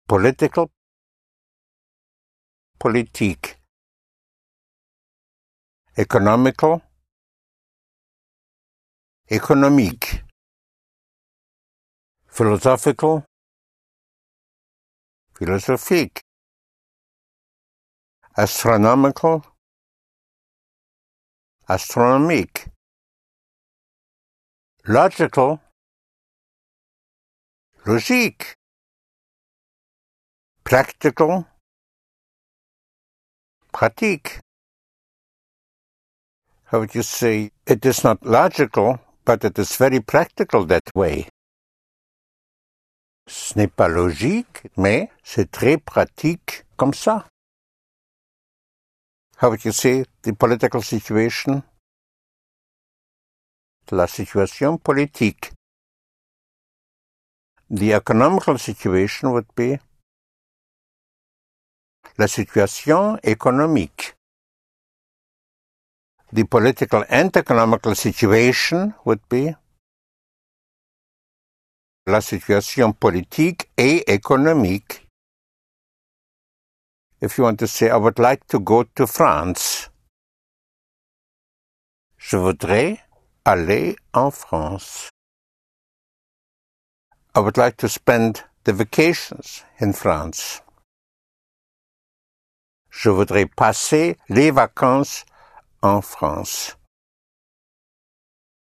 Political, politique. Economical, économique. Philosophical, philosophique. Astronomical, astronomique. Logical, logique. Practical, pratique. How would you say, it is not logical, but it is very practical that way. Ce n'est pas logique, mais c'est très pratique comme ça. How would you say the political situation? La situation politique. The economical situation would be la situation économique. The political and economical situation would be la situation politique et économique. If you want to say, I would like to go to France. Je voudrais aller en France. I would like to spend the vacations in France. Je voudrais passer les vacances en France.